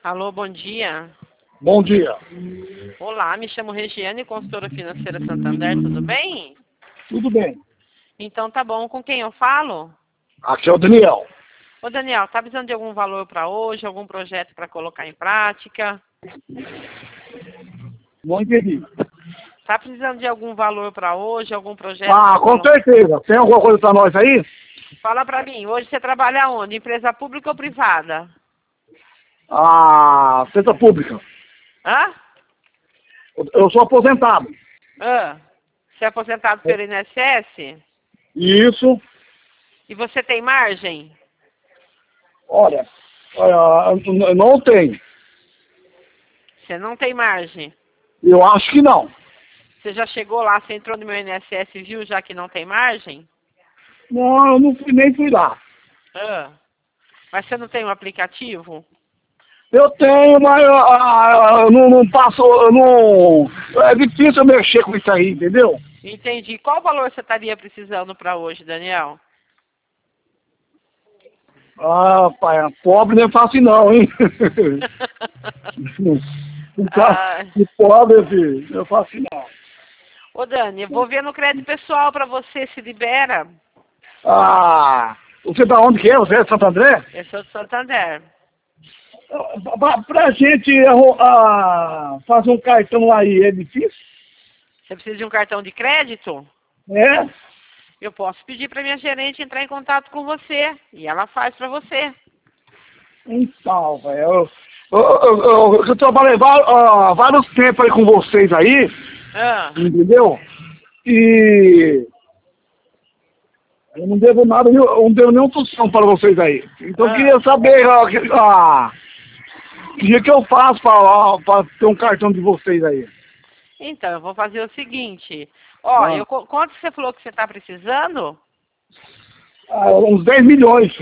Alô, bom dia. Bom dia. Olá, me chamo Regiane, consultora financeira Santander, tudo bem? Tudo bem? Então tá bom, com quem eu falo? Aqui é o Daniel. Ô Daniel, tá precisando de algum valor para hoje, algum projeto para colocar em prática? Não entendi. Tá precisando de algum valor para hoje, algum projeto Ah, pra com colocar? certeza. Tem alguma coisa pra nós aí? Fala pra mim, hoje você trabalha onde? Empresa pública ou privada? Ah, cesta pública. Hã? Eu sou aposentado. Você é aposentado pelo INSS? Isso. E você tem margem? Olha, eu não tenho. Você não tem margem. Eu acho que não. Você já chegou lá, você entrou no meu INSS e viu já que não tem margem? Não, eu não fui, nem fui lá. Mas você não tem um aplicativo? Eu tenho, mas eu não passo, eu não... É difícil eu mexer com isso aí, entendeu? Entendi. Qual valor você estaria precisando para hoje, Daniel? Ah, pai, pobre não é fácil não, hein? Ah, De pobre, filho, não é fácil não. Ô Dani, eu vou ver no crédito pessoal para você, se libera. Ah, você da onde que é? Você é de Santo André? Eu sou de Santander. Pra gente fazer um cartão aí é difícil? Você precisa de um cartão de crédito? É? Eu posso pedir para minha gerente entrar em contato com você e ela faz para você. Então, velho, eu trabalhei vários tempos aí com vocês aí, Ah, entendeu? E eu não devo nada, eu não devo nenhuma função para vocês aí. Então eu queria saber que dia que eu faço para ter um cartão de vocês aí. então, eu vou fazer o seguinte. Ó, quanto você falou que você está precisando? Uns 10 milhões.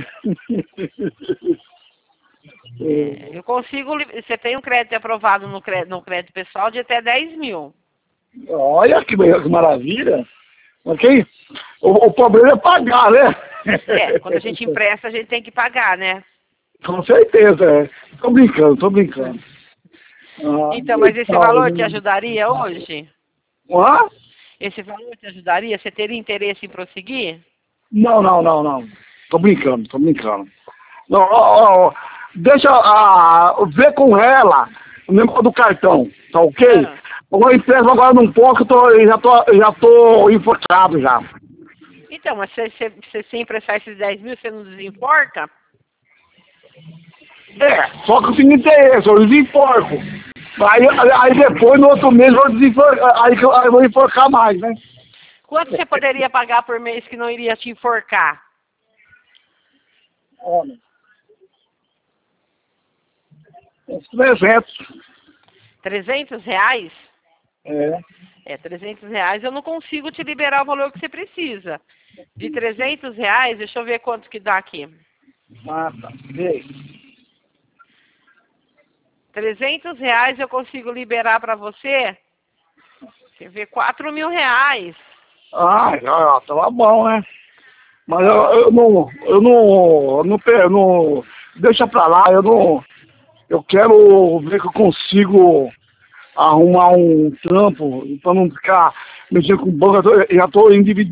Eu consigo. Você tem um crédito aprovado no crédito pessoal de até 10 mil. Olha que maravilha. Ok? O problema é pagar, né? Quando a gente empresta, a gente tem que pagar, né? Com certeza, é. Tô brincando. Então, mas esse valor te ajudaria hoje? Ah? Esse valor te ajudaria? Você teria interesse em prosseguir? Não. Tô brincando. Não, deixa ver com ela o negócio do cartão, tá ok? Eu empresto agora num pouco, eu já tô enforcado já. Então, mas se emprestar esses 10 mil, você não desemporca? Só que o seguinte é esse, eu desenforco. Aí depois, no outro mês, aí eu vou enforcar mais, né? Quanto você poderia pagar por mês que não iria te enforcar? Olha, uns 300. 300 reais? É. 300 reais eu não consigo te liberar o valor que você precisa. De 300 reais, deixa eu ver quanto que dá aqui. Tá. Vê. 300 reais eu consigo liberar para você. Você vê 4 mil reais. Já, tava bom, né? Mas eu não, deixa pra lá, eu quero ver que eu consigo arrumar um trampo, pra não ficar mexendo com banco, eu já tô endividado.